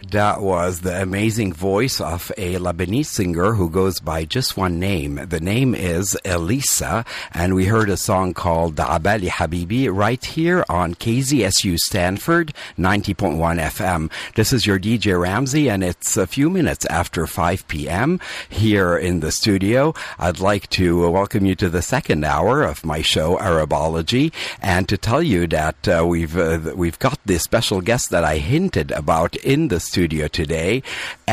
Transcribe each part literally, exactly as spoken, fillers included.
That was the amazing voice of a Lebanese singer who goes by just one name. The name is Elisa, and we heard a song called Abali Habibi right here on K Z S U Stanford ninety point one F M. This is your D J Ramsey, and it's a few minutes after five p.m. here in the studio. I'd like to welcome you to the second hour of my show, Arabology, and to tell you that uh, we've uh, we've got this special guest that I hinted about in the studio today.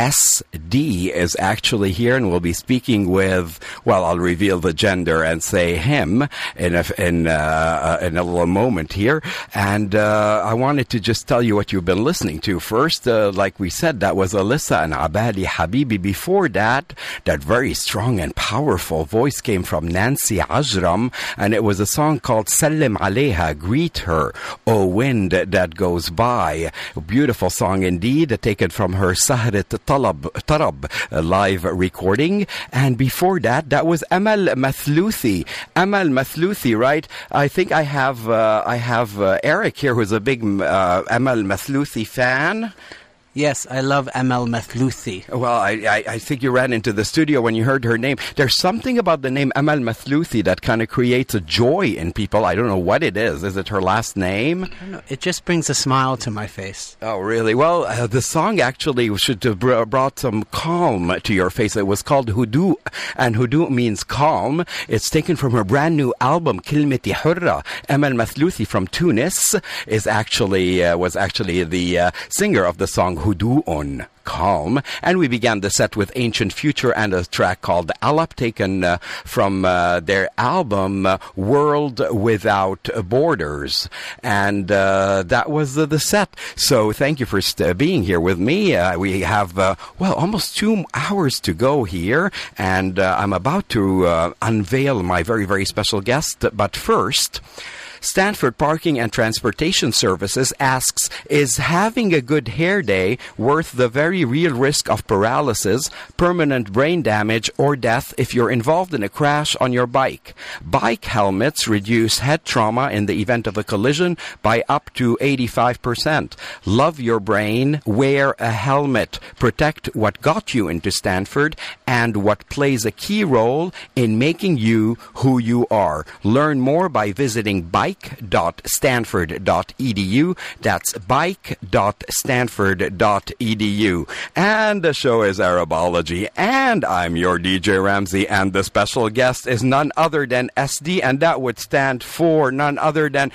S D is actually here, and we'll be speaking with, well, I'll reveal the gender and say him in a, in, uh, in a little moment here. And uh, I wanted to just tell you what you've been listening to. First, uh, like we said, that was Alyssa and Abali Habibi. Before that, that very strong and powerful voice came from Nancy Ajram, and it was a song called Sallim Aleha, Greet Her, O Wind That Goes By. A beautiful song indeed, taken from her Sahrat Talab, Tarab uh, live recording. And before that, that was Amal Mathlouthi. Amal Mathlouthi, right? I think I have uh, I have uh, Eric here, who's a big uh, Amal Mathlouthi fan. Yes, I love Amal Mathlouthi. Well, I, I, I think you ran into the studio when you heard her name. There's something about the name Amal Mathlouthi that kind of creates a joy in people. I don't know what it is. Is it her last name? I don't know. It just brings a smile to my face. Oh, really? Well, uh, the song actually should have br- brought some calm to your face. It was called Hudu, and Hudu means calm. It's taken from her brand new album, Kilmeti Hurra. Amal Mathlouthi from Tunis is actually uh, was actually the uh, singer of the song Hudu'un, calm. And we began the set with Ancient Future and a track called Alap, taken uh, from uh, their album uh, World Without Borders. And uh, that was uh, the set. So thank you for st- being here with me. Uh, we have, uh, well, almost two hours to go here. And uh, I'm about to uh, unveil my very, very special guest. But first, Stanford Parking and Transportation Services asks, is having a good hair day worth the very real risk of paralysis, permanent brain damage, or death if you're involved in a crash on your bike? Bike helmets reduce head trauma in the event of a collision by up to eighty-five percent. Love your brain. Wear a helmet. Protect what got you into Stanford and what plays a key role in making you who you are. Learn more by visiting bike dot stanford dot e d u. That's bike dot stanford dot e d u. And the show is Arabology, and I'm your D J Ramsey, and the special guest is none other than S D, and that would stand for none other than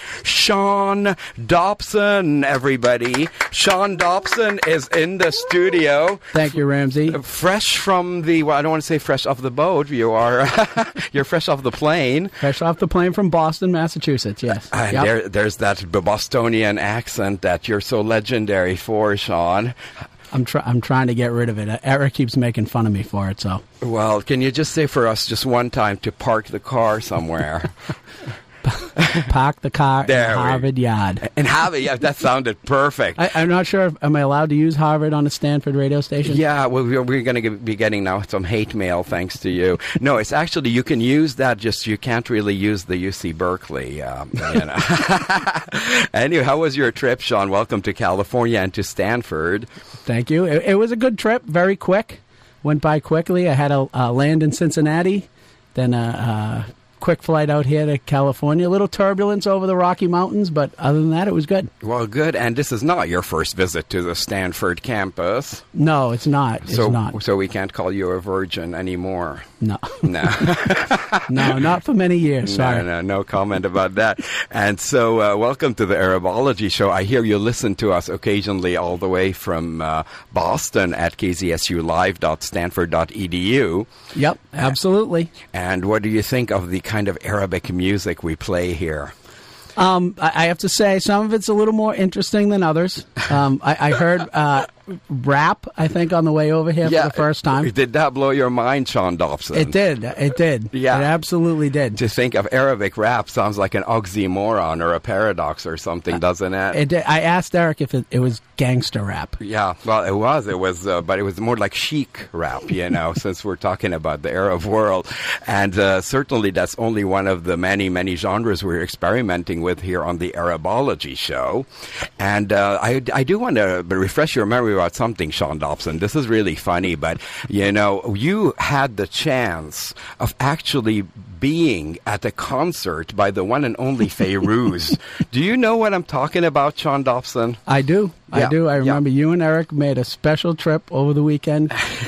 Sean Dobson, everybody. Sean Dobson is in the studio. Thank you, Ramsey. Fresh from the, well, I don't want to say fresh off the boat. You are, you're fresh off the plane. Fresh off the plane from Boston, Massachusetts, yes. And yep. there, there's that Bostonian accent that you're so legendary for, Sean. I'm, try- I'm trying to get rid of it. Eric keeps making fun of me for it, so. Well, can you just say for us just one time to park the car somewhere? Park the car there in Harvard we, Yard. In Harvard, yeah, that sounded perfect. I, I'm not sure, if, am I allowed to use Harvard on a Stanford radio station? Yeah, well, we're, we're going to be getting now some hate mail thanks to you. No, it's actually, you can use that, just you can't really use the U C Berkeley. Um, you know. Anyway, how was your trip, Sean? Welcome to California and to Stanford. Thank you. It, it was a good trip, very quick. Went by quickly. I had a uh, land in Cincinnati, then a... Uh, quick flight out here to California. A little turbulence over the Rocky Mountains, but other than that, it was good. Well, good. And this is not your first visit to the Stanford campus. No, it's not. It's so, not. So we can't call you a virgin anymore. No. No. No, not for many years. Sorry. No, no, no comment about that. And so, uh, welcome to the Arabology Show. I hear you listen to us occasionally all the way from uh, Boston at k z s u live dot stanford dot e d u. Yep, absolutely. And what do you think of the kind of Arabic music we play here? Um, I, I have to say, some of it's a little more interesting than others. Um, I, I heard uh, rap, I think, on the way over here yeah, for the first time. Did that blow your mind, Sean Dobson? It did. It did. Yeah. It absolutely did. To think of Arabic rap sounds like an oxymoron or a paradox or something, doesn't it? It did. I asked Eric if it, it was gangster rap. Yeah, well, it was. It was, uh, but it was more like chic rap, you know, since we're talking about the Arab world. And uh, certainly that's only one of the many, many genres we're experimenting with here on the Arabology Show. And uh, I, I do want to refresh your memory you about something, Sean Dobson. This is really funny, but, you know, you had the chance of actually being at a concert by the one and only Fairuz. Do you know what I'm talking about, Sean Dobson? I do. Yeah, I do. I remember yeah. you and Eric made a special trip over the weekend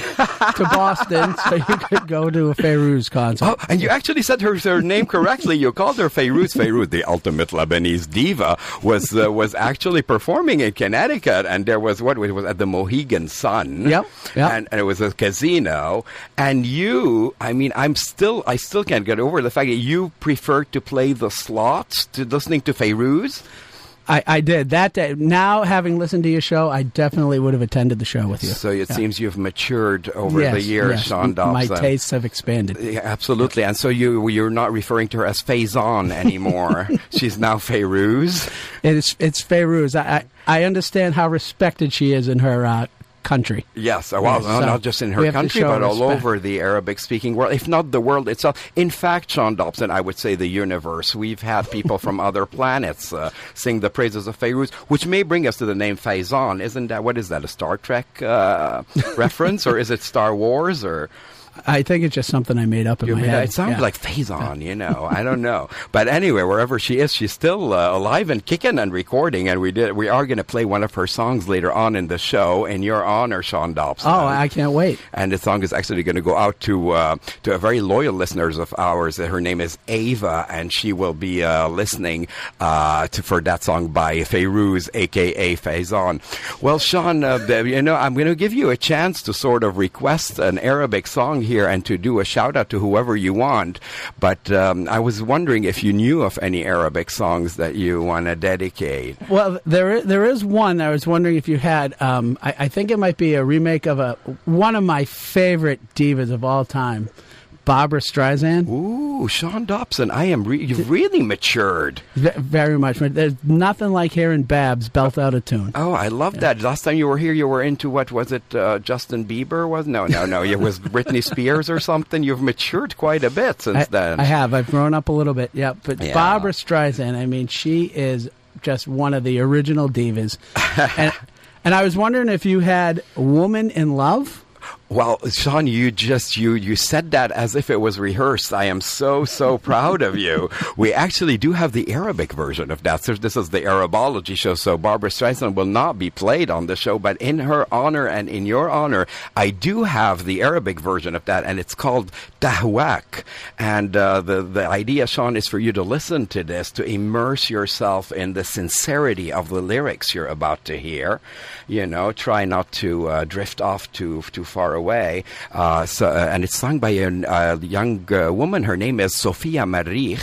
to Boston so you could go to a Fairuz concert. Oh, and you actually said her, her name correctly. You called her Fairuz. Fairuz, the ultimate Lebanese diva, was uh, was actually performing in Connecticut, and there was what it was at the Mohegan Sun. Yep, yep. And, and it was a casino. And you, I mean, I'm still, I still can't get over the fact that you prefer to play the slots to listening to Fairuz. I, I did that day. Now, having listened to your show, I definitely would have attended the show with you. So it yeah. seems you've matured over yes, the years, yes. Sean Dobson. My tastes have expanded. Yeah, absolutely. And so you, you're not referring to her as Faison anymore. She's now Fairuz. It's it's Fairuz. I, I I understand how respected she is in her uh, country. Yes, well, Yes, no, so not just in we her have to country, show but all respect. over the Arabic-speaking world, if not the world itself. In fact, Sean Dobson, I would say the universe. We've had people from other planets uh, sing the praises of Fairuz, which may bring us to the name Faison. Isn't that, what is that, a Star Trek uh, reference, or is it Star Wars, or... I think it's just something I made up in You my mean, head. it sounds Yeah. like Faison, you know. I don't know, but anyway, wherever she is, she's still uh, alive and kicking and recording. And we did. We are going to play one of her songs later on in the show in your honor, Sean Dobson. Oh, I can't wait. And the song is actually going to go out to uh, to a very loyal listeners of ours. Her name is Ava, and she will be uh, listening uh, to for that song by Fairuz, aka Faison. Well, Sean, uh, you know, I'm going to give you a chance to sort of request an Arabic song here and to do a shout out to whoever you want. But um, I was wondering if you knew of any Arabic songs that you want to dedicate. Well, there is, there is one. I was wondering if you had. Um, I, I think it might be a remake of a one of my favorite divas of all time, Barbara Streisand. Ooh, Sean Dobson, I am. Re- you've really matured. V- very much. There's nothing like hearing Babs belt out a tune. Oh, I love that. Last time you were here, you were into, what was it, uh, Justin Bieber? Was No, no, no. It was Britney Spears or something. You've matured quite a bit since I, then. I have. I've grown up a little bit. Yeah, but Yeah. Barbara Streisand. I mean, she is just one of the original divas. and and I was wondering if you had Woman in Love. Well, Sean, you just, you, you said that as if it was rehearsed. I am so, so proud of you. We actually do have the Arabic version of that. So this is the Arabology show, so Barbara Streisand will not be played on the show, but in her honor and in your honor, I do have the Arabic version of that, and it's called Tahwak. And uh, the, the idea, Sean, is for you to listen to this, to immerse yourself in the sincerity of the lyrics you're about to hear. You know, try not to uh, drift off too, too far away. Uh, so, uh, and it's sung by a uh, young uh, woman. Her name is Sophia Marikh.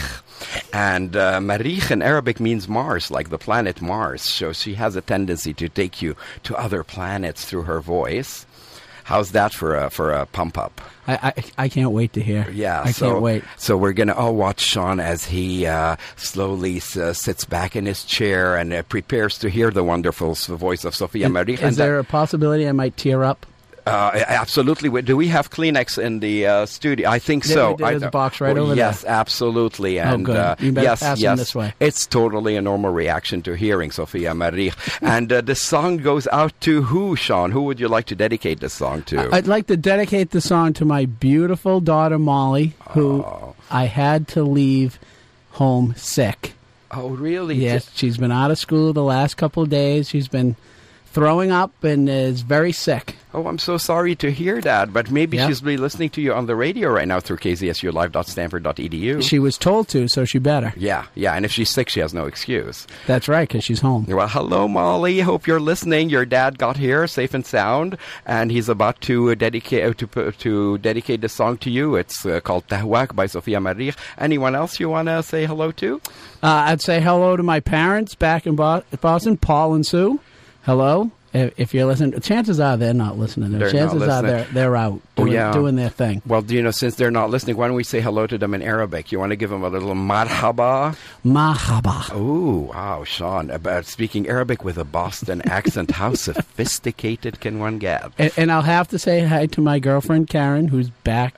And uh, Marikh in Arabic means Mars, like the planet Mars. So she has a tendency to take you to other planets through her voice. How's that for a, for a pump up? I, I, I can't wait to hear. Yeah, I so, can't wait. So we're going to all watch Sean as he uh, slowly uh, sits back in his chair and uh, prepares to hear the wonderful s- voice of Sophia Is, Marikh. is And there a possibility I might tear up? Uh, absolutely. Do we have Kleenex in the uh, studio? I think Yeah, so. we did. There's I, a box right well, over yes, there. absolutely. And good. Uh, You better yes, pass them yes, this way. it's totally a normal reaction to hearing Sophia Marikh. And uh, the song goes out to who, Sean? Who would you like to dedicate this song to? I'd like to dedicate the song to my beautiful daughter Molly, who Oh. I had to leave home sick. Oh, really? Yes, she's been out of school the last couple of days. She's been throwing up and is very sick. Oh, I'm so sorry to hear that, but maybe Yeah. she's really listening to you on the radio right now through k z s u live dot stanford dot e d u. She was told to, so she better. Yeah, yeah, and if she's sick, she has no excuse. That's right, because she's home. Well, hello, Molly. Hope you're listening. Your dad got here safe and sound, and he's about to uh, dedicate uh, to pu- to dedicate the song to you. It's uh, called Tahwak by Sophia Marikh. Anyone else you want to say hello to? Uh, I'd say hello to my parents back in Bo- Boston, Paul and Sue. Hello. If, if you're listening, chances are they're not listening. They're not chances are listening. they're, they're out Oh, doing, yeah. doing their thing. Well, do you know, since they're not listening, why don't we say hello to them in Arabic? You want to give them a little marhaba? Mahaba. Oh, wow, Sean. About speaking Arabic with a Boston accent, how sophisticated can one get? And, and I'll have to say hi to my girlfriend Karen, who's back in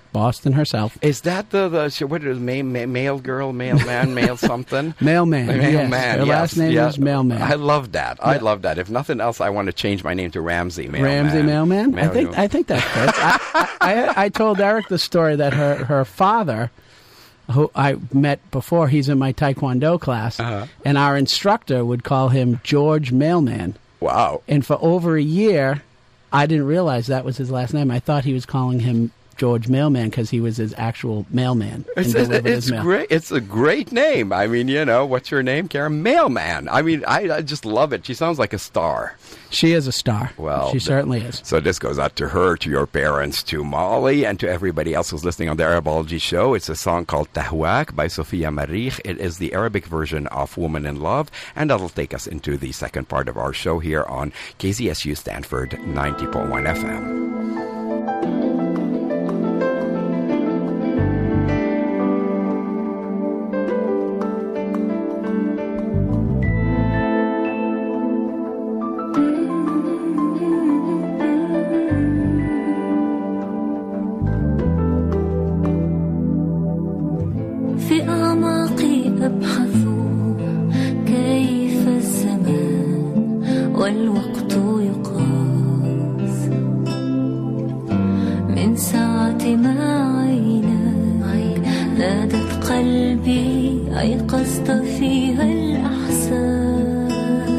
Boston herself. Is that the, the what is ma- ma- male girl, male man, male something? Mailman. Mailman, Yes. Her yes, last name yeah. is Mailman. I love that. I Yeah. love that. If nothing else, I want to change my name to Ramsey Mailman. Ramsey Mailman. I Mail- think I think that fits. I, I, I told Eric the story that her her father, who I met before, he's in my Taekwondo class, Uh-huh. and our instructor would call him George Mailman. Wow. And for over a year, I didn't realize that was his last name. I thought he was calling him George Mailman because he was his actual mailman. and It's, delivered it's his mail. great. It's a great name. I mean, you know, what's your name, Karen? Mailman. I mean, I, I just love it. She sounds like a star. She is a star. Well, she th- certainly is. So this goes out to her, to your parents, to Molly, and to everybody else who's listening on the Arabology show. It's a song called Tahwak by Sophia Marikh. It is the Arabic version of Woman in Love, and that'll take us into the second part of our show here on K Z S U Stanford ninety point one F M. في أعماقي أبحث كيف الزمان والوقت يقاس من ساعة ما عيناك نادت قلبي أيقظت فيها الأحساس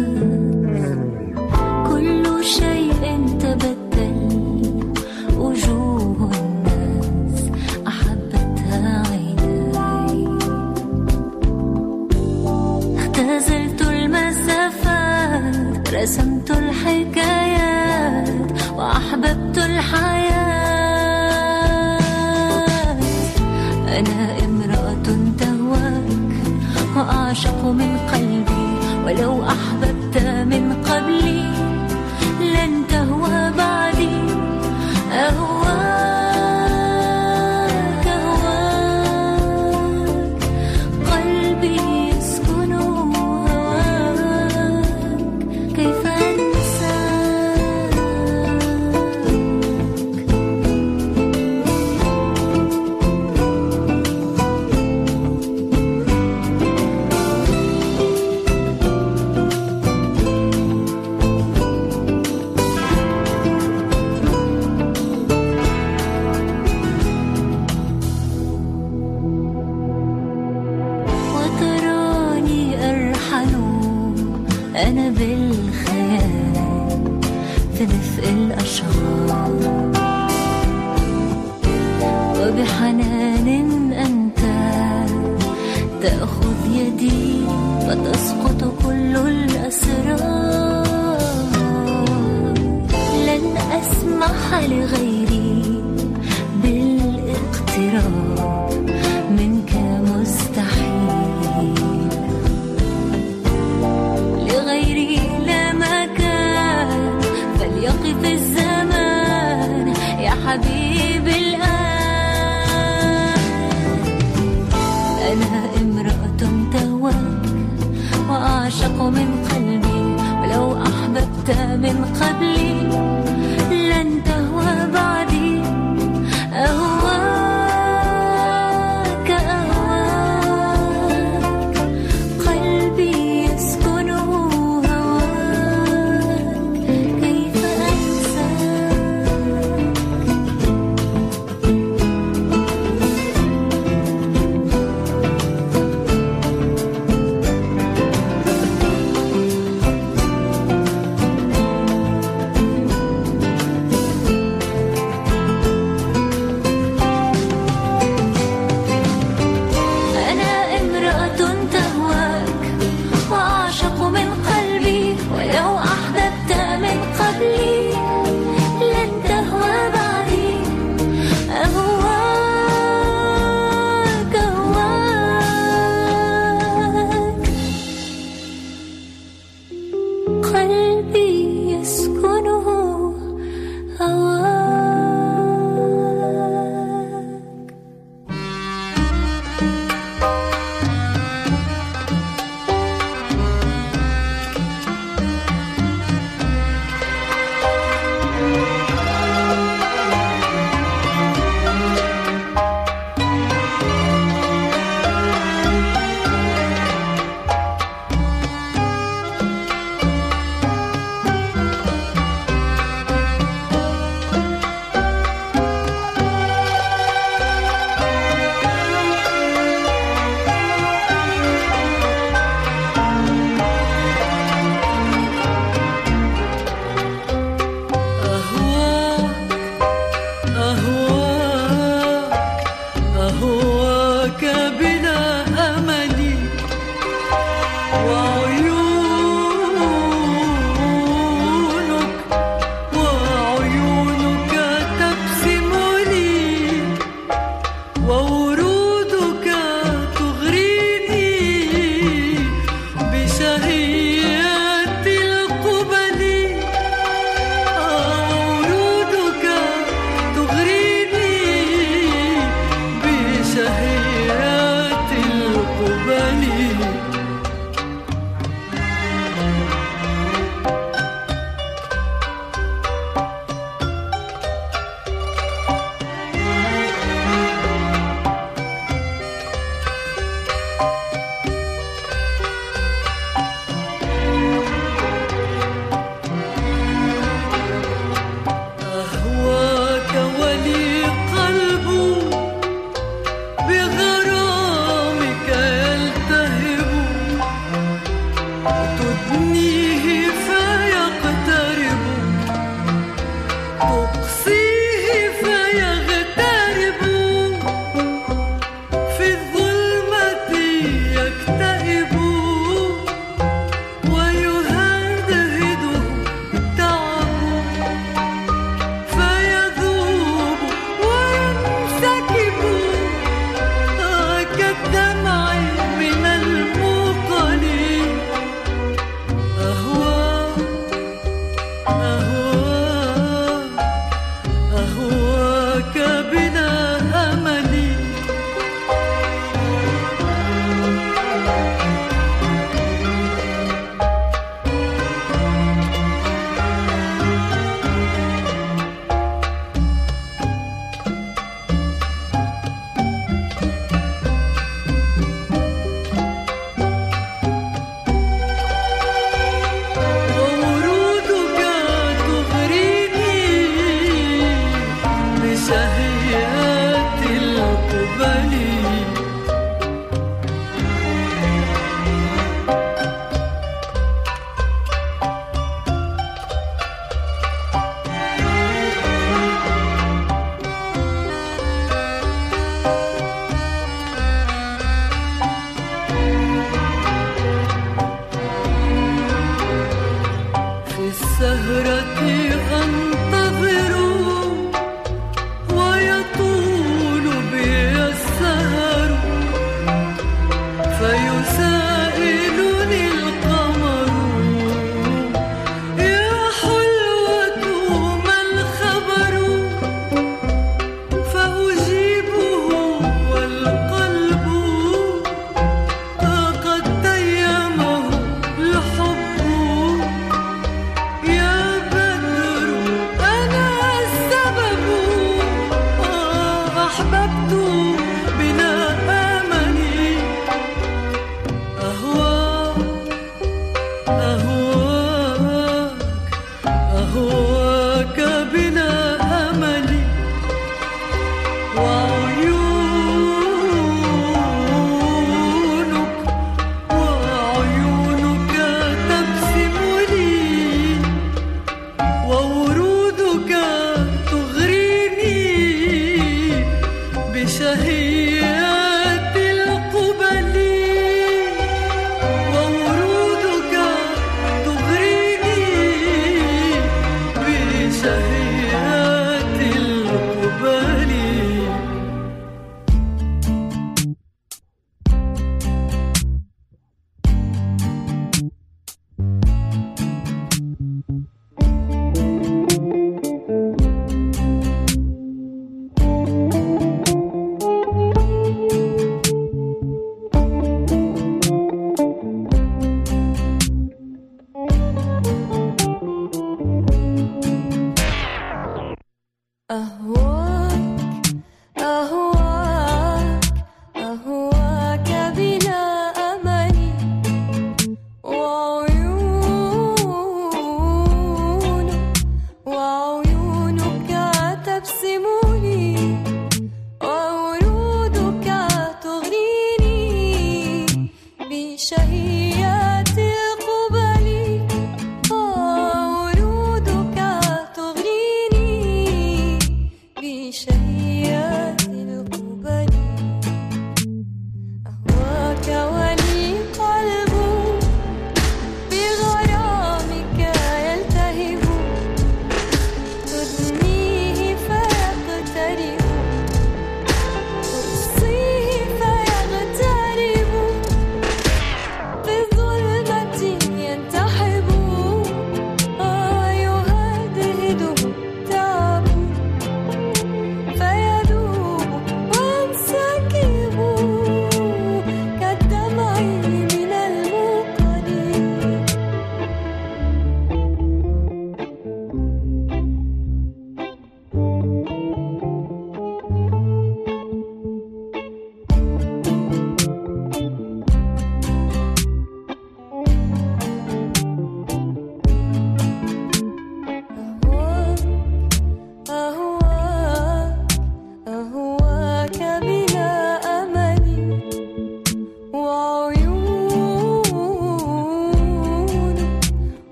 كل شيء تبدل وجوه الناس أحبتها عيناي اختزلت المسافات رسمت الحكايات وأحببت الحياة أنا امرأة تهواك وأعشق من قلبي ولو أحببت من قبلي لن تهوى بعدي أهواك أهواك قلبي يسكن هواك كيف أنساك وتراني أرحل أنا بالخيال في دفء الأشهار وبحنان أنت تأخذ يدي فتسقط كل الأسرار لن أسمح لغيري بالاقتراب منك مستحيل لغيري لا مكان فليقف الزمان يا حبيبي الآن أنا امرأة تهواك وأعشق من قلبي ولو أحببت من قبلي لن تهوى بعدي أهواك أهواك قلبي يسكن هواك كيف أنساك للسهرة أنتظر ويطول بي السهر فيسائلني القمر يا حلوة ما الخبر فأجيبه والقلب قد تيمه الحب يا بدر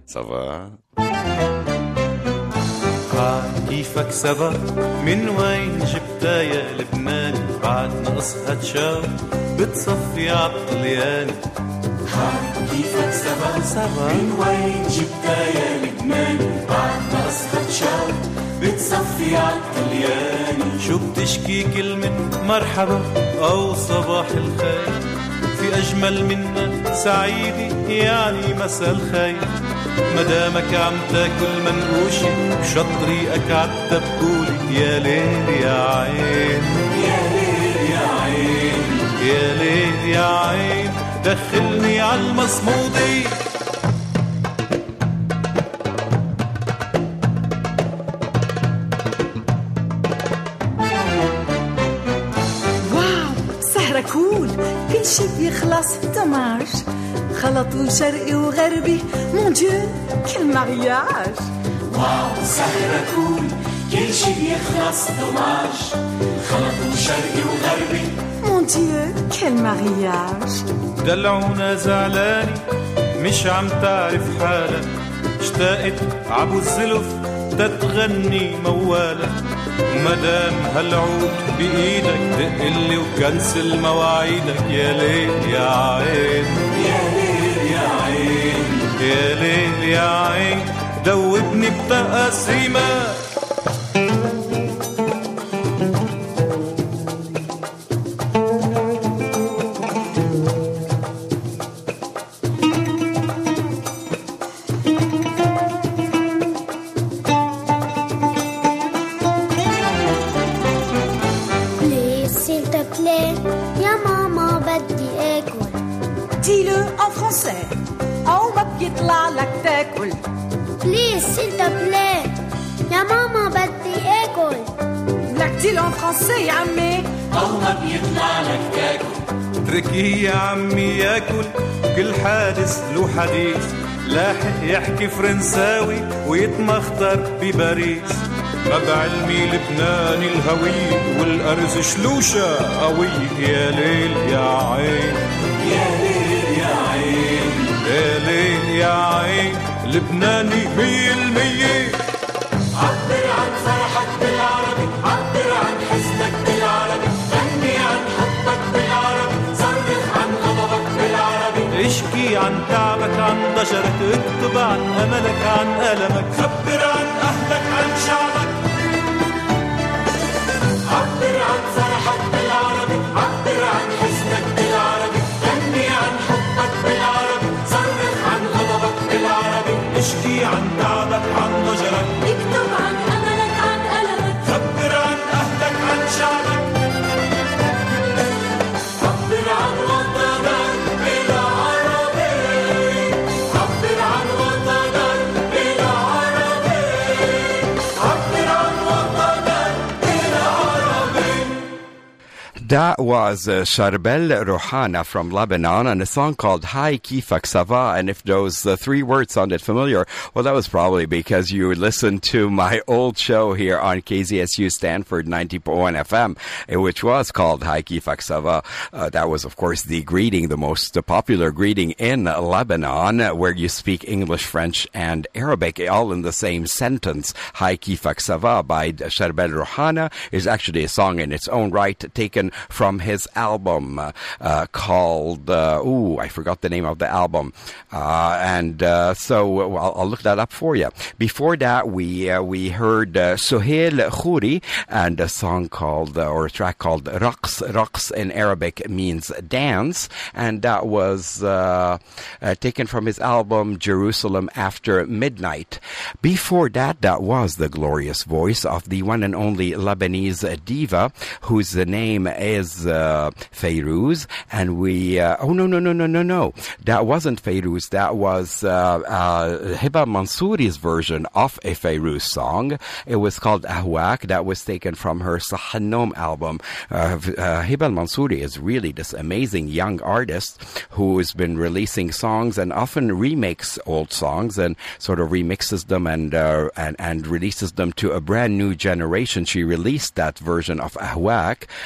سافا كيفك سافا من وين جبتها يا لبناني بعد نقصها تشاو بتصفي عالطلياني كيفك سافا سافا من وين جبتها يا لبناني بعد نقصها تشاو بتصفي عالطلياني شو بتشكي كلمة مرحبا أو صباح الخير في أجمل منا سعيدي يعني مساء الخير مدامك عم تاكل منقوشي بشطريقك عالدبولي يا ليل يا عين يا ليل يا عين يا ليل يا عين دخلني عالمصمودي كول كل شي بيخلص دماج خلطوا شرقي وغربي مون ديو كل مارياج واو سهرة كول كل شي بيخلص دماج خلطوا شرقي وغربي مون ديو كل مارياج دلعونا زعلاني مش عم تعرف حالك اشتاقت عبو الزلف تتغني موالك مدام هالعود بإيدك دقلي وكنسل مواعيدك يا ليل يا عين يا ليل يا عين يا ليل يا عين دوبني بتقاسيمك يطلع لك تاكل بليز s'il te plaît يا ماما بدي اكل لك ديلو en français يا عمي أو ما بيطلع لك تاكل اتركيه يا عمي ياكل كل حادث له حديث لاحق يحكي فرنساوي ويتمخطر بباريس ما بعلمي لبناني الهوي والأرز شلوشة قوي يا ليل يا عين يا ليل يا عين يا ليل يا عين لبناني مية المية عبر عن فرحك بالعربي عبر عن حزنك بالعربي غني عن حبك بالعربي صرخ عن غضبك بالعربي اشكي عن تعبك عن ضجرك اكتب عن أملك عن ألمك خبر عن أهلك عن شعبك عبر عن فرحك بالعربي عبر عن حزنك بالعربي غني عن حبك بالعربي صرخ عن غضبك بالعربي اشكي عن تعبك عن ضجرك اكتب عن أملك عن ألمك خبر عن أهلك عن شعبك عبر عن وطنك بالعربي عبر عن وطنك بالعربي عبر عن وطنك بالعربي. That was uh, Charbel Rohana from Lebanon and a song called Hi Kifak Sava. And if those uh, three words sounded familiar, well, that was probably because you listened to my old show here on K Z S U Stanford ninety point one F M, which was called Hi Kifak Sava. Uh, that was, of course, the greeting, the most uh, popular greeting in Lebanon, uh, where you speak English, French, and Arabic, all in the same sentence. Hi Kifak Sava by Charbel Rohana is actually a song in its own right, taken from his album uh, uh, called, uh, ooh, I forgot the name of the album. Uh, and uh, so I'll, I'll look that up for you. Before that, we uh, we heard uh, Sohail Khouri and a song called, uh, or a track called Raqs. Raqs in Arabic means dance. And that was uh, uh, taken from his album Jerusalem After Midnight. Before that, that was the glorious voice of the one and only Lebanese diva, whose name is uh, Fayrouz, and we uh, oh no no no no no no that wasn't Fayrouz, that was uh, uh, Hiba Mansouri's version of a Fayrouz song. It was called Ahwak. That was taken from her Sahanom album. uh, uh, Hiba Mansouri is really this amazing young artist who has been releasing songs and often remakes old songs and sort of remixes them and uh, and and releases them to a brand new generation. She released that version of Ahwak originally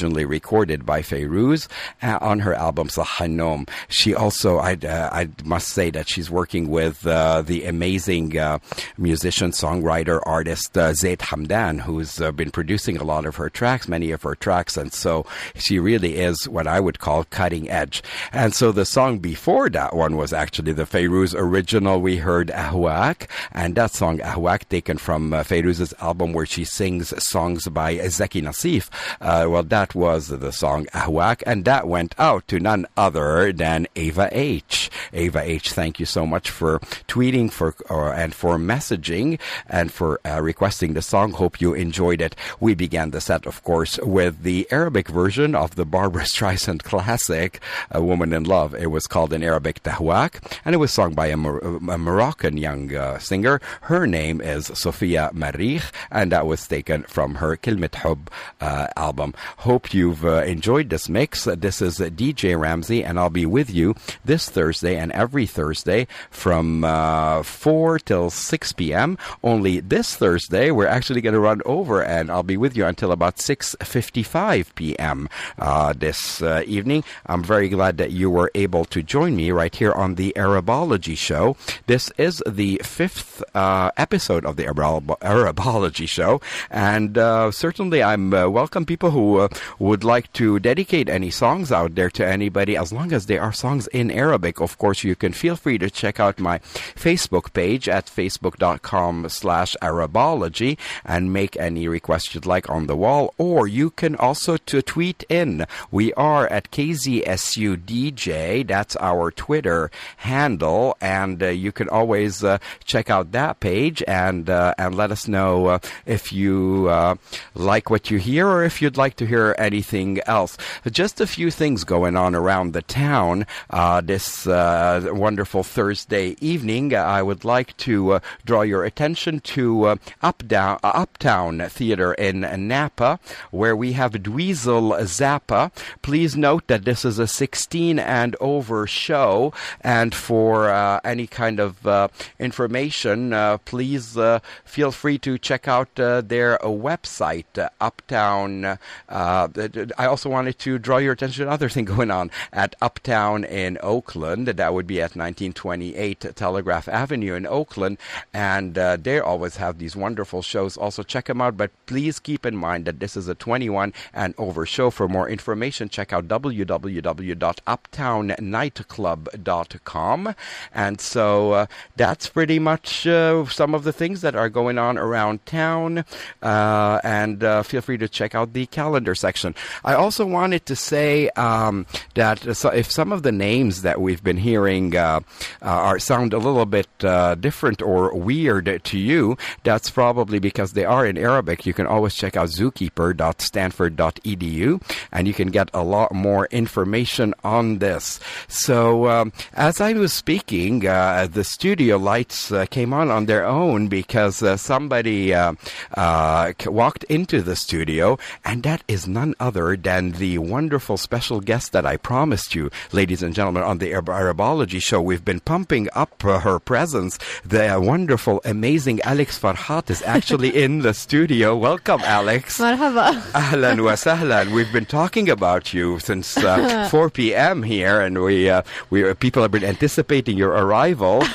originally recorded by Fayrouz uh, on her album Sahanom. She also, I, uh, I must say that she's working with uh, the amazing uh, musician, songwriter, artist uh, Zaid Hamdan, who's uh, been producing a lot of her tracks, many of her tracks, and so she really is what I would call cutting edge. And so the song before that one was actually the Fayrouz original. We heard Ahwak, and that song Ahwak, taken from uh, Fayrouz's album where she sings songs by Zaki Nasif. Uh, well, that was the song Ahwak, and that went out to none other than Ava H. Ava H, thank you so much for tweeting for uh, and for messaging and for uh, requesting the song. Hope you enjoyed it. We began the set, of course, with the Arabic version of the Barbra Streisand classic, A Woman in Love. It was called in Arabic Tahwak, and it was sung by a, Mor- a Moroccan young uh, singer. Her name is Sofia Marikh, and that was taken from her Kilmet Hub uh, album. Hope you've uh, enjoyed this mix. This is uh, D J Ramsey, and I'll be with you this Thursday and every Thursday from uh, four till six p.m. Only this Thursday, we're actually going to run over, and I'll be with you until about six fifty-five p.m. Uh, this uh, evening. I'm very glad that you were able to join me right here on the Arabology Show. This is the fifth uh, episode of the Arab- Arabology Show, and uh, certainly I'm uh, welcome people who uh, would like to dedicate any songs out there to anybody, as long as they are songs in Arabic. Of course, you can feel free to check out my Facebook page at facebook.com slash Arabology and make any request you'd like on the wall, or you can also to tweet in. We are at K Z S U D J. That's our Twitter handle, and uh, you can always uh, check out that page and uh, and let us know uh, if you uh, like what you hear or if you'd like to hear anything else. Just a few things going on around the town uh, this uh, wonderful Thursday evening. I would like to uh, draw your attention to uh, Uptown, uh, Uptown Theater in Napa, where we have Dweezil Zappa. Please note that this is a sixteen and over show, and for uh, any kind of uh, information, uh, please uh, feel free to check out uh, their uh, website, uh, Uptown. Uh, I also wanted to draw your attention to another thing going on at Uptown in Oakland. That would be at nineteen twenty-eight Telegraph Avenue in Oakland, and uh, they always have these wonderful shows. Also check them out, but please keep in mind that this is a twenty-one and over show. For more information, check out w w w dot uptown nightclub dot com. And so uh, that's pretty much uh, some of the things that are going on around town, uh, and uh, feel free to check out the calendar section. I also wanted to say um, that uh, so if some of the names that we've been hearing uh, uh, are sound a little bit uh, different or weird to you, that's probably because they are in Arabic. You can always check out zookeeper dot stanford dot e d u, and you can get a lot more information on this. So um, as I was speaking, uh, the studio lights uh, came on on their own because uh, somebody uh, uh, walked into the studio, and that is none other than the wonderful special guest that I promised you, ladies and gentlemen, on the Arabology Show. We've been pumping up uh, her presence. The uh, wonderful, amazing Alex Farhat is actually in the studio. Welcome, Alex. Marhaba. Ahlan wa sahlan. We've been talking about you since uh, four p.m. here, and we uh, we uh, people have been anticipating your arrival.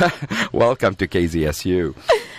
Welcome to K Z S U.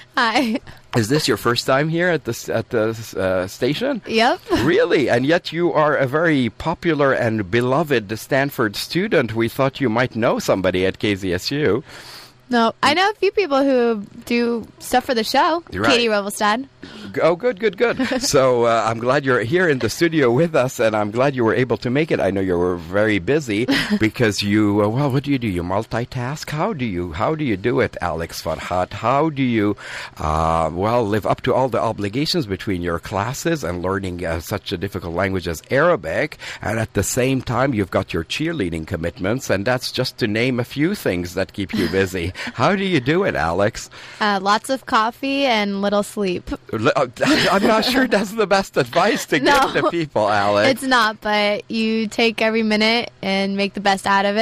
Hi. Is this your first time here at the at the uh, station? Yep. Really? And yet you are a very popular and beloved Stanford student. We thought you might know somebody at K Z S U. No, I know a few people who do stuff for the show. You're right. Katie Rovelstad. Oh, good, good, good. So uh, I'm glad you're here in the studio with us, and I'm glad you were able to make it. I know you were very busy because you, uh, well, what do you do? You multitask? How do you, how do you do it, Alex Farhat? How do you, uh, well, live up to all the obligations between your classes and learning uh, such a difficult language as Arabic, and at the same time you've got your cheerleading commitments, and that's just to name a few things that keep you busy. How do you do it, Alex? Uh, lots of coffee and little sleep. I'm not sure that's the best advice to No. give to people, Alex. It's not, but you take every minute and make the best out of it.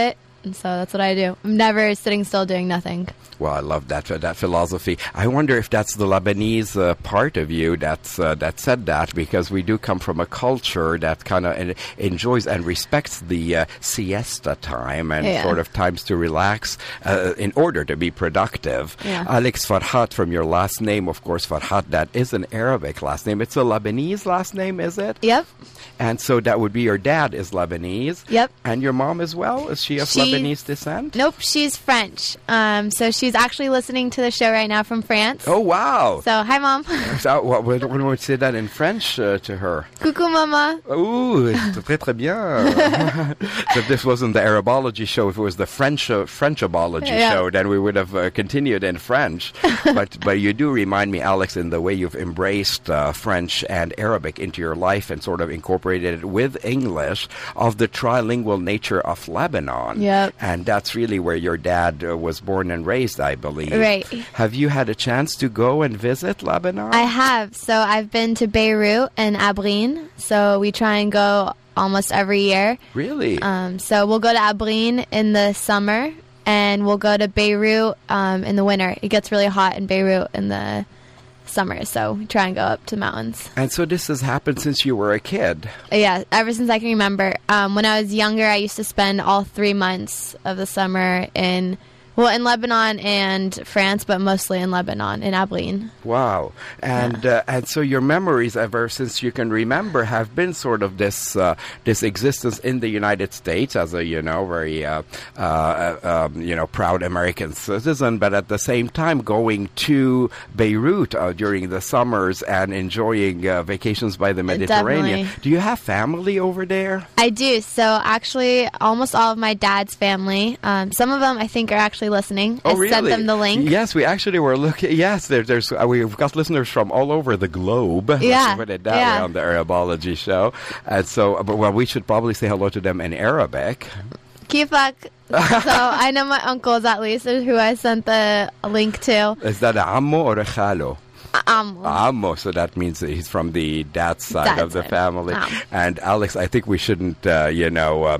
And so that's what I do. I'm never sitting still doing nothing. Well, I love that that philosophy. I wonder if that's the Lebanese uh, part of you that's uh, that said that, because we do come from a culture that kind of en- enjoys and respects the uh, siesta time and Yeah. sort of times to relax uh, in order to be productive. Yeah. Alex Farhat, from your last name, of course, Farhat, that is an Arabic last name. It's a Lebanese last name, is it? Yep. And so that would be your dad is Lebanese. Yep. And your mom as well? Is she of She- Lebanese descent? Nope, she's French. Um, so she's actually listening to the show right now from France. Oh, wow. So, hi, Mom. So, what would we say that in French uh, to her? Coucou, Mama. Ooh, c'est très très bien. So if this wasn't the Arabology show, if it was the French uh, Frenchobology Yeah. show, then we would have uh, continued in French. but but you do remind me, Alex, in the way you've embraced uh, French and Arabic into your life and sort of incorporated it with English, of the trilingual nature of Lebanon. Yep. And that's really where your dad uh, was born and raised, I believe. Right. Have you had a chance to go and visit Lebanon? I have. So I've been to Beirut and Abrin. So we try and go almost every year. Really? Um, so we'll go to Abrin in the summer, and we'll go to Beirut um, in the winter. It gets really hot in Beirut in the summer, so we try and go up to the mountains. And so this has happened since you were a kid. Yeah, ever since I can remember. Um, when I was younger, I used to spend all three months of the summer in, well, in Lebanon and France, but mostly in Lebanon, in Abrin. Wow. And uh, and so your memories ever since you can remember have been sort of this uh, this existence in the United States as a, you know, very uh, uh, um, you know, proud American citizen, but at the same time going to Beirut uh, during the summers and enjoying uh, vacations by the Mediterranean. Definitely. Do you have family over there? I do. So actually, almost all of my dad's family, um, some of them I think are actually listening. Oh, I really? sent them the link. Yes, we actually were looking. Yes, there, there's uh, we've got listeners from all over the globe. Yeah, Let's put it that yeah. way on the Arabology show. And so, uh, but well, we should probably say hello to them in Arabic. Kifak. So I know my uncles at least who I sent the link to. Is that a ammo or a khalo? Um, Ammo, so that means that he's from the dad's side Dad's of the side. family. Am. And Alex, I think we shouldn't, uh, you know, uh,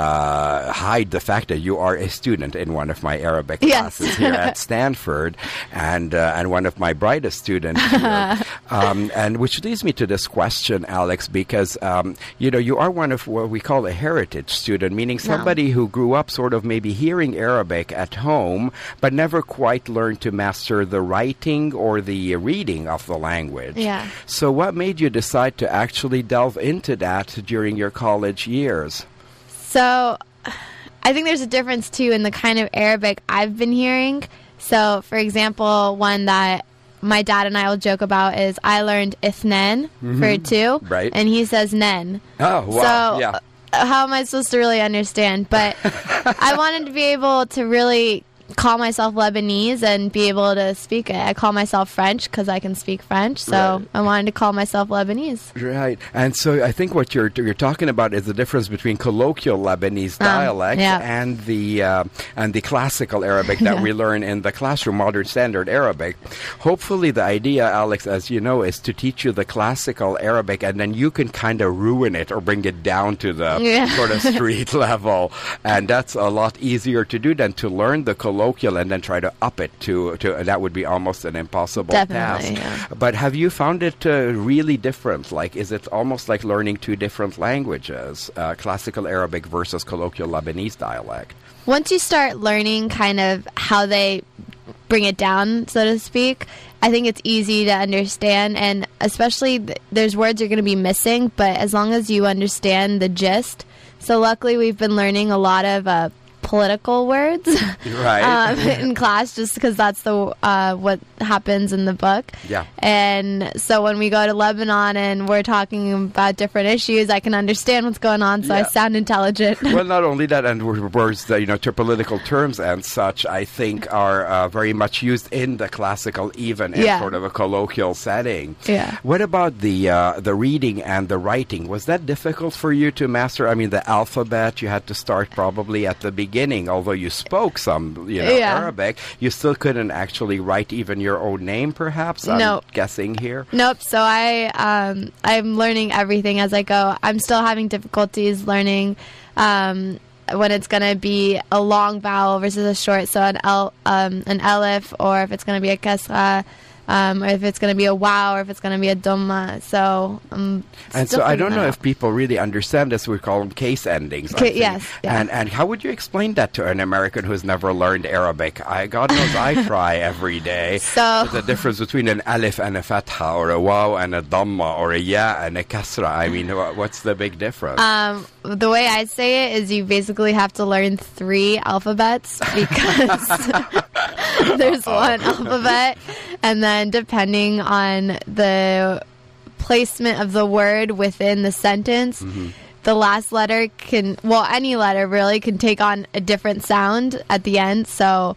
uh, hide the fact that you are a student in one of my Arabic Yes. classes here at Stanford, and uh, and one of my brightest students here. um, and which leads me to this question, Alex, because um, you know you are one of what we call a heritage student, meaning somebody who grew up sort of maybe hearing Arabic at home, but never quite learned to master the writing or the reading of the language. Yeah. So what made you decide to actually delve into that during your college years? So I think there's a difference too in the kind of Arabic I've been hearing. So, for example, one that my dad and I will joke about is I learned ithnen for two, Right. and he says nen. Oh, wow. So, yeah. uh, how am I supposed to really understand? But I wanted to be able to really call myself Lebanese and be able to speak it. I call myself French because I can speak French, so Right. I wanted to call myself Lebanese. Right, and so I think what you're you're talking about is the difference between colloquial Lebanese Um, dialect yeah. and the uh, and the classical Arabic that Yeah. we learn in the classroom, modern standard Arabic. Hopefully, the idea, Alex, as you know, is to teach you the classical Arabic, and then you can kind of ruin it or bring it down to the Yeah. sort of street level, and that's a lot easier to do than to learn the colloquial and then try to up it to to that would be almost an impossible Definitely, task. yeah. But have you found it uh, really different? Like, is it almost like learning two different languages, uh, classical Arabic versus colloquial Lebanese dialect? Once you start learning kind of how they bring it down, so to speak, I think it's easy to understand, and especially th- there's words you're going to be missing, but as long as you understand the gist. So luckily we've been learning a lot of uh, political words Right. um, in class, just because that's the uh, what happens in the book. Yeah. And so when we go to Lebanon and we're talking about different issues, I can understand what's going on, so I Yeah. sound intelligent. Well, not only that, and w- words that, you know, to political terms and such, I think are uh, very much used in the classical, even in Yeah. sort of a colloquial setting. Yeah. What about the uh, the reading and the writing? Was that difficult for you to master? I mean, the alphabet, you had to start probably at the beginning, although you spoke some, you know, Yeah. Arabic, you still couldn't actually write even your own name, perhaps? I'm No. guessing here. Nope. So I um, I'm learning everything as I go. I'm still having difficulties learning um, when it's going to be a long vowel versus a short. So an el, um, an elif, or if it's going to be a kasra, um, or if it's going to be a wow, or if it's going to be a dhamma. So um, and so I don't know if people really understand this. We call them case endings. I Ca- think. yes, yeah. And and how would you explain that to an American who's never learned Arabic? I God knows I try every day. So the difference between an alif and a fatha, or a wow and a dhamma, or a ya and a kasra. I mean, wha- what's the big difference? Um, the way I say it is you basically have to learn three alphabets because there's one alphabet, and then depending on the placement of the word within the sentence, mm-hmm. the last letter can, well, any letter really can take on a different sound at the end. So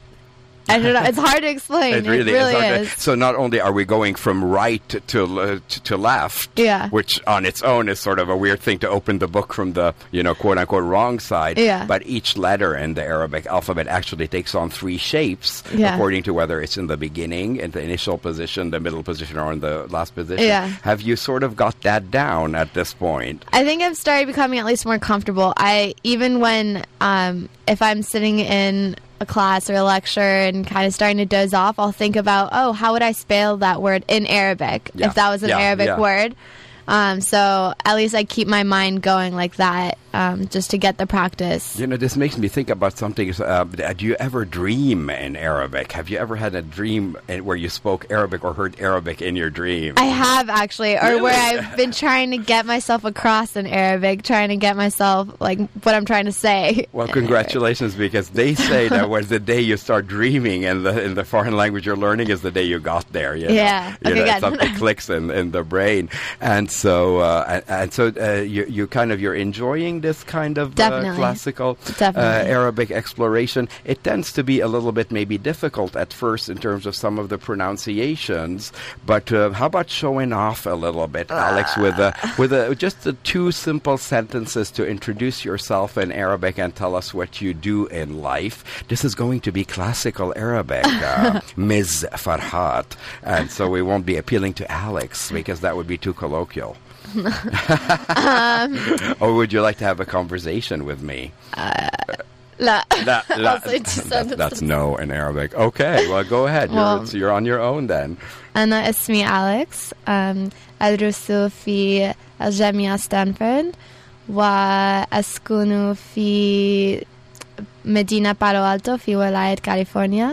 I don't know. It's hard to explain. It really, it really is. Hard is. To, so not only are we going from right to to, to to left, yeah. which on its own is sort of a weird thing to open the book from the, you know, quote unquote wrong side. Yeah. But each letter in the Arabic alphabet actually takes on three shapes yeah. according to whether it's in the beginning, in the initial position, the middle position, or in the last position. Yeah. Have you sort of got that down at this point? I think I've started becoming at least more comfortable. I even when um, if I'm sitting in a class or a lecture and kind of starting to doze off, I'll think about, oh, how would I spell that word in Arabic yeah. if that was an yeah, Arabic yeah. word? Um, so at least I keep my mind going like that, um, just to get the practice. You know, this makes me think about something. Uh, do you ever dream in Arabic? Have you ever had a dream where you spoke Arabic or heard Arabic in your dream? I have, actually, or Really? where I've been trying to get myself across in Arabic, trying to get myself, like, what I'm trying to say. Well, congratulations, because they say that when the day you start dreaming in the in the foreign language you're learning is the day you got there. You know? Yeah. You Okay, know, good. something clicks in, in the brain. And so, uh, and, and so uh, you, you kind of, you're enjoying this kind of uh, classical uh, Arabic exploration. It tends to be a little bit maybe difficult at first in terms of some of the pronunciations, but uh, how about showing off a little bit, Alex, with a, with a, just the two simple sentences to introduce yourself in Arabic and tell us what you do in life. This is going to be classical Arabic, uh, Miz Farhat, and so we won't be appealing to Alex because that would be too colloquial. um, or would you like to have a conversation with me? Uh, la. La, la, Also two that, that's no in Arabic. Okay, well, go ahead. You're, Well, so you're on your own then. أنا اسمي أليكس أدرس في الجامعة ستانفورد وأسكن في مدينة بالو ألتو في ولاية كاليفورنيا.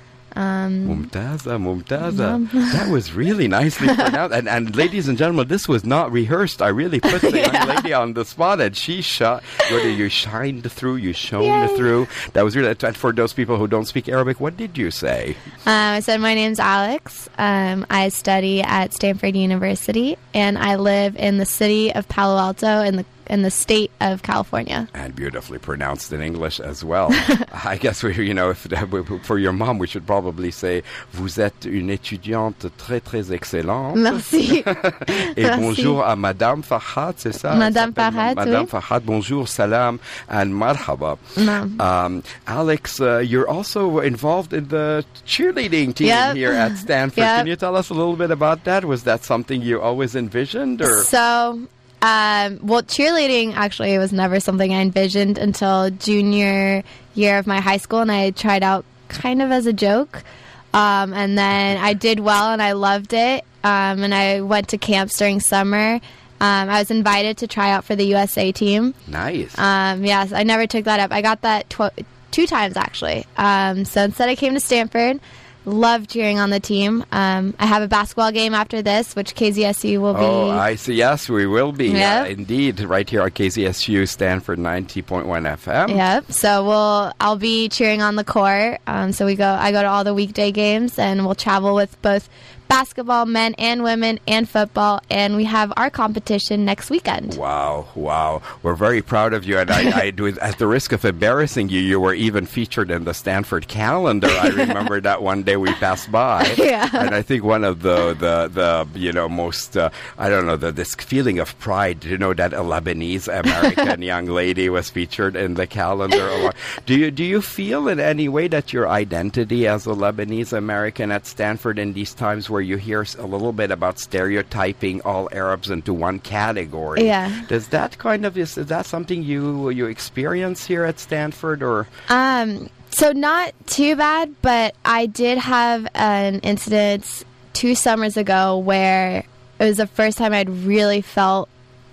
Um, Mumtaza, Mumtaza. That was really nicely pronounced. And, and ladies and gentlemen, this was not rehearsed. I really put the Yeah. young lady on the spot, and she shot. Whether you shined through, you shone Yay. through. That was really. And for those people who don't speak Arabic, what did you say? Uh, I said my name's Alex. Um, I study at Stanford University, and I live in the city of Palo Alto in the in the state of California. And beautifully pronounced in English as well. I guess we, you know, if, for your mom, we should probably say, vous êtes une étudiante très très excellente. Merci. Et Merci. bonjour à Madame Farhat, c'est ça? Madame Elle s'appelle Farhat, Madame oui. Farhat, bonjour, salam, and marhaba. No. Um, Alex, uh, you're also involved in the cheerleading team Yep. here at Stanford. Yep. Can you tell us a little bit about that? Was that something you always envisioned? Or? So, um, well, cheerleading actually was never something I envisioned until junior year of my high school, and I tried out kind of as a joke. Um, and then I did well, and I loved it. Um, and I went to camps during summer. Um, I was invited to try out for the U S A team. Nice. Um, yes, I never took that up. I got that tw- two times, actually. Um, so instead I came to Stanford. Love cheering on the team. Um, I have a basketball game after this, which K Z S U will be. Oh, I see. Yes, we will be. Yep. Uh, indeed, right here at K Z S U Stanford ninety point one F M. Yep. So we'll I'll be cheering on the court. Um, so we go. I go to all the weekday games, and we'll travel with both basketball, men and women, and football. And we have our competition next weekend. Wow, wow. We're very proud of you. And I, I do, at the risk of embarrassing you, you were even featured in the Stanford calendar. I remember that one day we passed by. Yeah. And I think one of the, the, the you know, most, uh, I don't know, the, this feeling of pride, you know, that a Lebanese American young lady was featured in the calendar. Do you, do you feel in any way that your identity as a Lebanese American at Stanford in these times where you hear s- a little bit about stereotyping all Arabs into one category. Yeah. Does that kind of is, is that something you you experience here at Stanford, or? Um, so not too bad, but I did have an incident two summers ago where it was the first time I'd really felt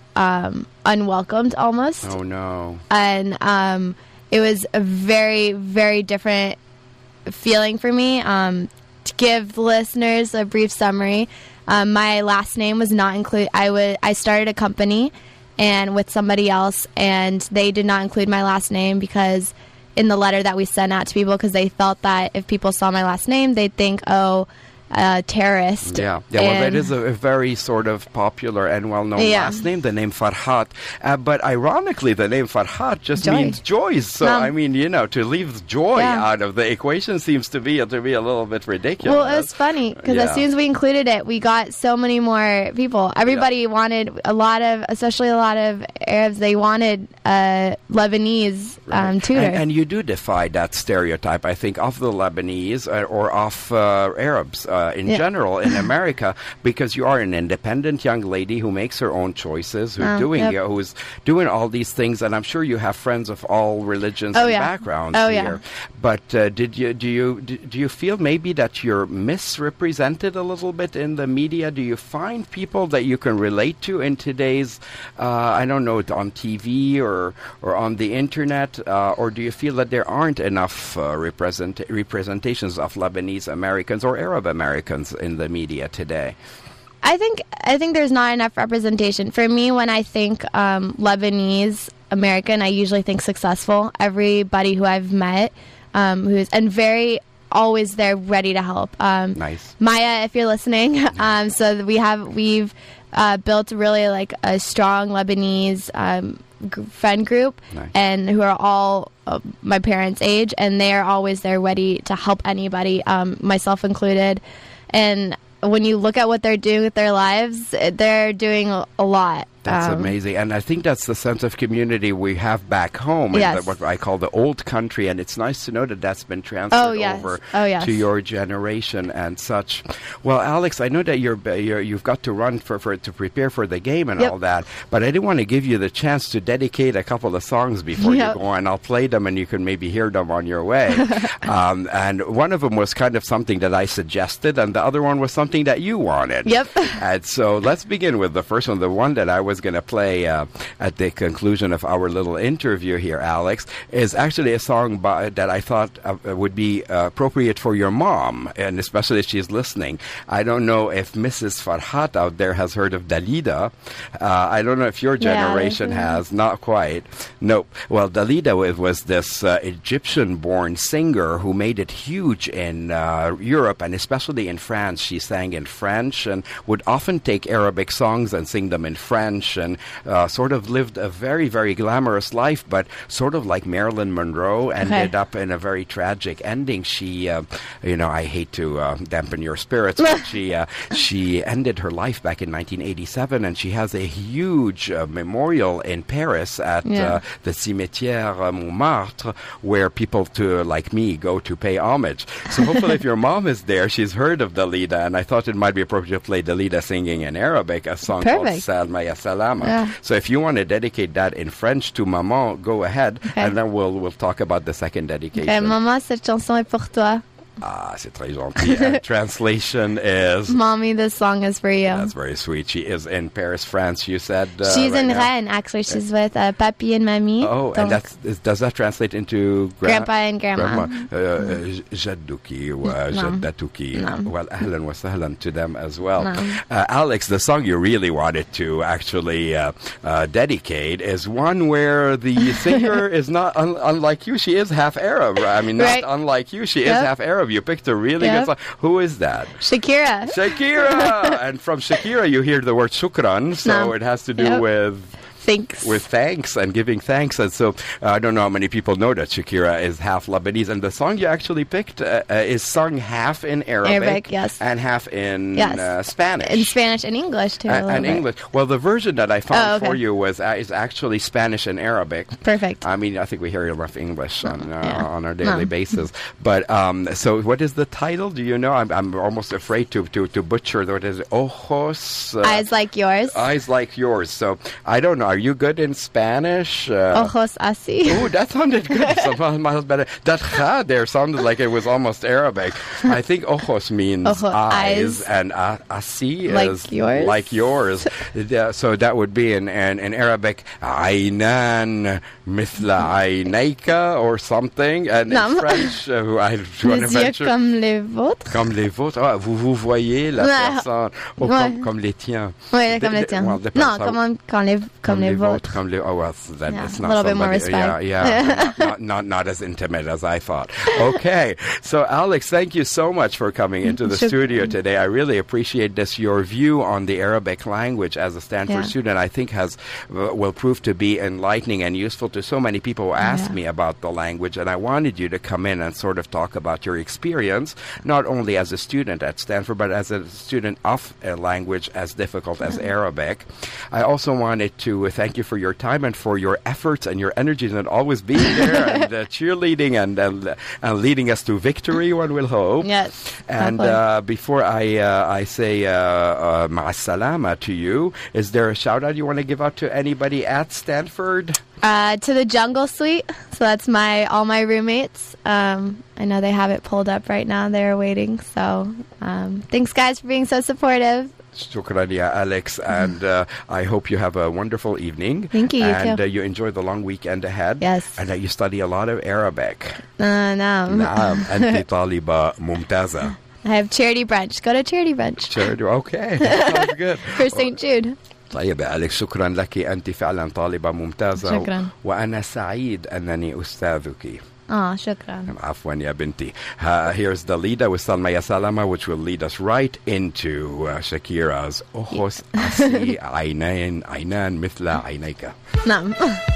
um, unwelcomed almost. Oh no. And um, it was a very, very different feeling for me. Um, to give listeners a brief summary, um, my last name was not included. I would I started a company and with somebody else, and they did not include my last name because in the letter that we sent out to people, because they felt that if people saw my last name, they'd think, oh, uh, terrorist. Yeah, yeah. Well, that And- is a, a very sort of popular and well-known Yeah. last name, the name Farhat. Uh, but ironically, the name Farhat just Joy. means joy. So Um, I mean, you know, to leave joy Yeah. out of the equation seems to be to be a little bit ridiculous. Well, it was funny because Yeah. as soon as we included it, we got so many more people. Everybody wanted a lot of, especially a lot of Arabs. They wanted a Lebanese um, tutor. And, and you do defy that stereotype, I think, of the Lebanese uh, or of uh, Arabs uh, in Yeah. general in America, because you are an independent young lady who makes her own choices, who's Oh, doing yep. uh, who's doing all these things, and I'm sure you have friends of all religions Oh, and yeah. backgrounds Oh, yeah. here. But uh, did you do you do, do you feel maybe that you're misrepresented a little bit in the media? Do you find people that you can relate to in today's, uh, I don't know, on T V or or on the internet, uh, or do you feel that there aren't enough uh, represent representations of Lebanese Americans or Arab Americans in the media today? I think I think there's not enough representation. For me, when I think um, Lebanese American, I usually think successful. Everybody who I've met, um, who's and very always there, ready to help. Um, Nice. Maya, if you're listening, um, so we have we've uh, built really like a strong Lebanese um, g- friend group, Nice. and who are all uh, my parents' age, and they're always there, ready to help anybody, um, myself included, and. When you look at what they're doing with their lives, they're doing a, a lot. That's Um, amazing. And I think that's the sense of community we have back home in Yes. the, what I call the old country. And it's nice to know that that's been transferred Oh, yes. over Oh, yes. to your generation and such. Well, Alex, I know that you're, you're, you've got to run for, for to prepare for the game and Yep. all that. But I did want to give you the chance to dedicate a couple of songs before Yep. you go on. I'll play them and you can maybe hear them on your way. um, and one of them was kind of something that I suggested, and the other one was something that you wanted. Yep. And so let's begin with the first one, the one that I was going to play uh, at the conclusion of our little interview here, Alex, is actually a song by, that I thought uh, would be uh, appropriate for your mom, and especially if she's listening. I don't know if Missus Farhat out there has heard of Dalida. Uh, I don't know if your Yeah, generation mhm. has. Not quite. Nope. Well, Dalida wa- was this uh, Egyptian-born singer who made it huge in uh, Europe, and especially in France. She sang in French and would often take Arabic songs and sing them in French, and uh, sort of lived a very, very glamorous life, but sort of like Marilyn Monroe, ended up in a very tragic ending. She, uh, you know, I hate to uh, dampen your spirits, but she uh, she ended her life back in nineteen eighty-seven, and she has a huge uh, memorial in Paris at Yeah. uh, the Cimetière uh, Montmartre, where people to like me go to pay homage. So hopefully, if your mom is there, she's heard of Dalida, and I thought it might be appropriate to play Dalida singing in Arabic, a song Perfect. called Salma Ya Salama. Yeah. So if you want to dedicate that in French to Maman, go ahead, Okay. and then we'll we'll talk about the second dedication. Okay, maman, cette chanson est pour toi. Ah, c'est très gentil. And translation is... Mommy, this song is for you. That's very sweet. She is in Paris, France, you said. Uh, She's right in now. Rennes, actually. She's with uh, Papi and Mamie. Oh, Donc, and that's, is, does that translate into gra- Grandpa and Grandma. Uh, Jadduki or No. Jaddatuki. No. Well, ahlan wa sahlan to them as well. No. Uh, Alex, the song you really wanted to actually uh, uh, dedicate is one where the singer is not un- unlike you. She is half Arab. I mean, not Right. unlike you. She is Yep. half Arab. You picked a really Yep. good song. Who is that? Shakira. Shakira! And from Shakira, you hear the word shukran, so No. it has to do Yep. with... thanks. With thanks and giving thanks. And so uh, I don't know how many people know that Shakira is half Lebanese. And the song you actually picked uh, uh, is sung half in Arabic, Arabic, yes. and half in Yes. uh, Spanish. In Spanish and English, too. a Uh, little and bit. English. Well, the version that I found Oh, okay. for you was uh, is actually Spanish and Arabic. Perfect. I mean, I think we hear enough English on uh, Yeah. on our daily No. basis. But um, so, what is the title? Do you know? I'm, I'm almost afraid to to, to butcher. What is it? Ojos? Uh, Eyes like yours. eyes like yours. So I don't know. Are you good in Spanish? Uh, Ojos así. Oh, that sounded good. Somehow miles better. That cha there sounded like it was almost Arabic. I think ojos means Ojo, eyes, eyes. and uh, asi Like is yours? like yours. Yeah, so that would be in, in, in Arabic, عينان مثل عينيك or something. And No. in French, uh, who I Les want to yeux venture. comme les vôtres. Comme les vôtres. Ah, vous vous voyez la Ouais. personne. Oh, Ouais. comme, comme les tiens. Oui, comme The- les the- tiens. well, depends Non, how- comme, comme les, comme les vôtres. Comme les, oh, well, then Yeah, it's a not little bit more somebody- Yeah, respect. yeah. not, not, not as intimate as I thought. Okay. So, Alex, thank you so much for coming into the Shukran. studio today. I really appreciate this. Your view on the Arabic language as a Stanford Yeah. student, I think, has uh, will prove to be enlightening and useful to so many people who ask Yeah. me about the language. And I wanted you to come in and sort of talk about your experience, not only as a student at Stanford, but as a student of a language as difficult as Arabic. I also wanted to uh, thank you for your time and for your efforts and your energies and always being there and uh, cheerleading and, and, and leading us to victory, one will hope. Yes. And hopefully. uh, before I uh, I say uh, uh, ma'as-salama to you, is there a shout out you want to give out to anybody at Stanford? Uh, to the Jungle Suite. So that's my all my roommates. Um, I know they have it pulled up right now. They're waiting. So um, thanks, guys, for being so supportive. Shukran, ya Alex, and uh, I hope you have a wonderful evening. Thank you, you and too. Uh, you enjoy the long weekend ahead. Yes. And that you study a lot of Arabic. Uh, no. نعم أنت طالبة ممتازة. I have charity brunch. Go to charity brunch Sure, okay, that sounds good. for Saint Jude. طيب يا أليكس، شكرا لك، أنت فعلا طالبة ممتازة. شكرا. وأنا سعيد أنني أستاذك. Oh, shukran. عفوا يا بنتي. Uh, here's the leader with Salma Ya Salama, which will lead us right into uh, Shakira's Ojos Así عينان عينان مثل عينيك. Naam.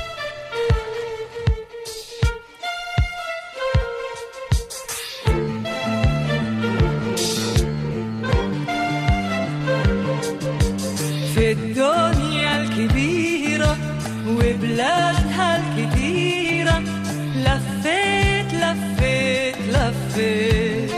في الدنيا الكبيرة وبلادها الكتيرة لفيت لفيت لفيت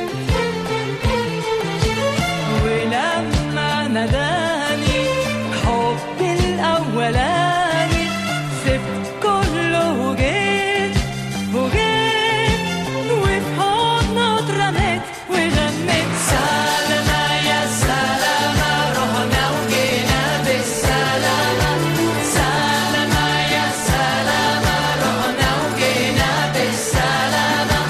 ولما ناداني حبي الأولاني سبت كله وجيت وجيت وفي حضنه اترميت وغنيت سلامة يا سلامة رحنا وجينا بالسلامة سلامة يا سلامة رحنا وجينا بالسلامة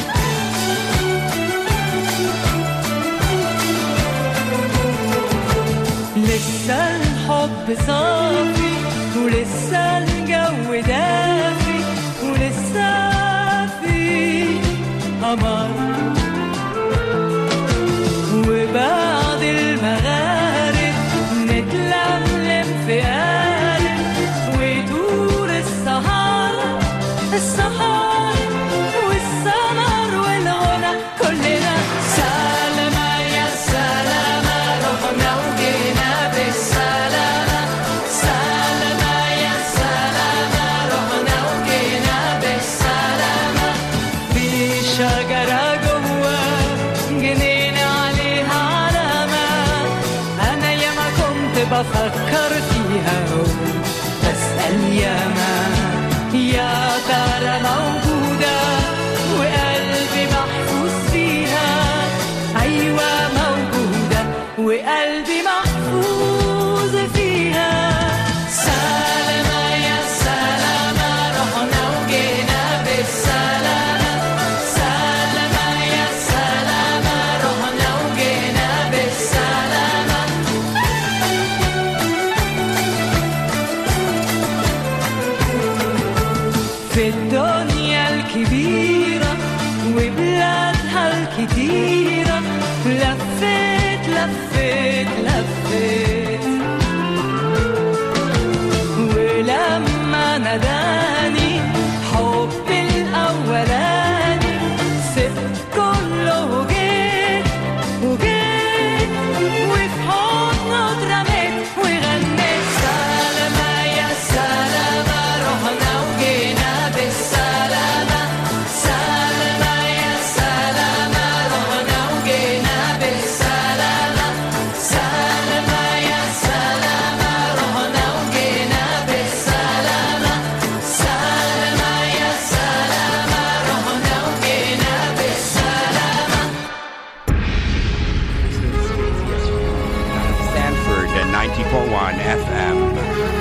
لسه الحب صافي ولسه الجو دافي ولسه في قمر وبعد المغارب نتلملم في قارب ويدور السهر السهر والسمر والغنى كلنا سلامة يا سلامة رحنا وجينا بالسلامة سلامة يا سلامة رحنا وجينا بالسلامة في شجرة جوا جنينة عليها علامة أنا ياما كنت بفكر فيها بسأل ياما يا ترى موجودة وقلبي محفوظ فيها أيوة موجودة وقلبي محفوظ فيها سلامة يا سلامة رحنا وجينا بالسلامة سلامة يا سلامة رحنا وجينا بالسلامة في الدنيا الكبيرة وبلادها الكتيرة لفيت لفيت لفيت ولما ninety point one F M.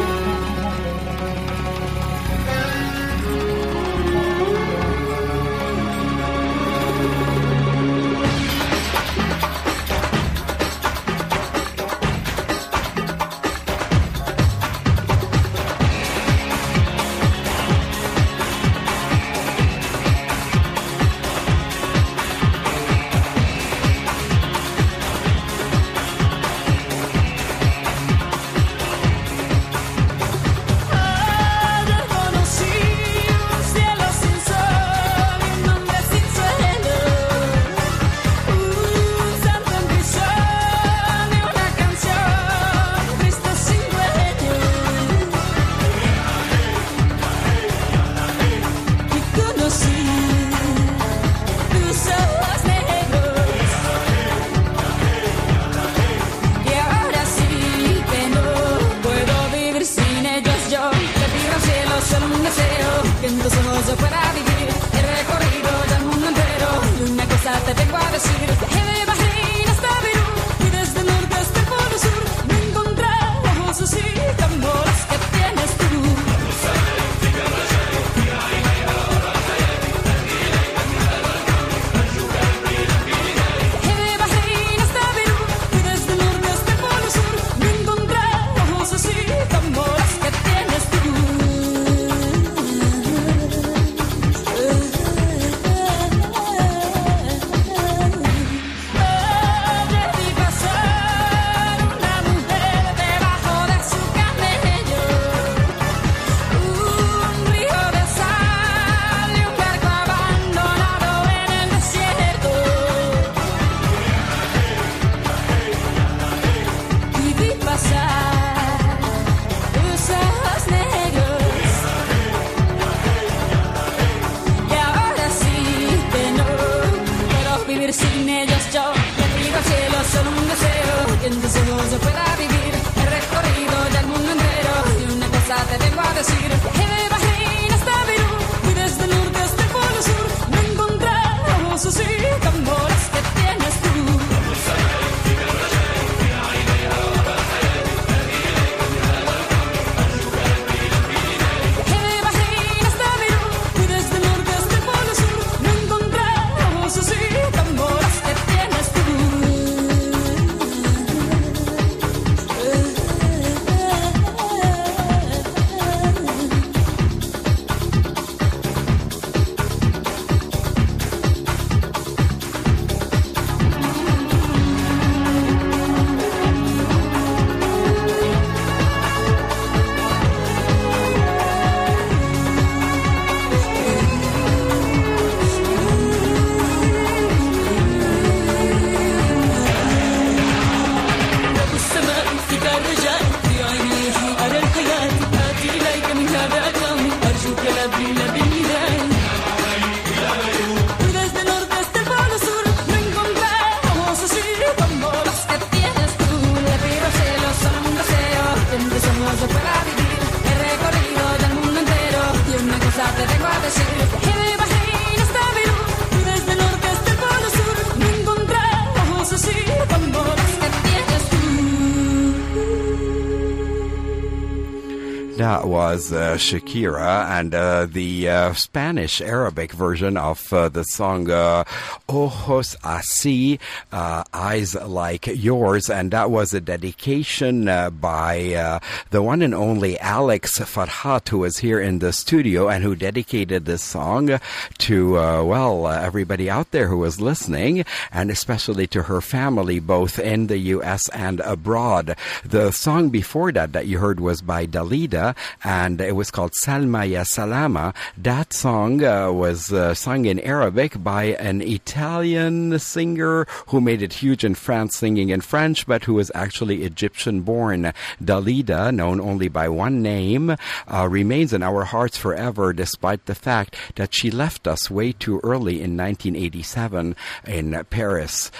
That was uh, Shakira and uh, the uh, Spanish Arabic version of uh, the song uh, Ojos Así, uh, Eyes Like Yours, and that was a dedication uh, by uh, the one and only Alex Farhat, who is here in the studio and who dedicated this song to, uh, well, uh, everybody out there who was listening, and especially to her family, both in the U S and abroad. The song before that that you heard was by Dalida, and it was called Salma Ya Salama. That song uh, was uh, sung in Arabic by an Italian singer who made it huge in France singing in French, but who was actually Egyptian-born. Dalida, known only by one name, uh, remains in our hearts forever, despite the fact that she left us way too early in nineteen eighty-seven in Paris.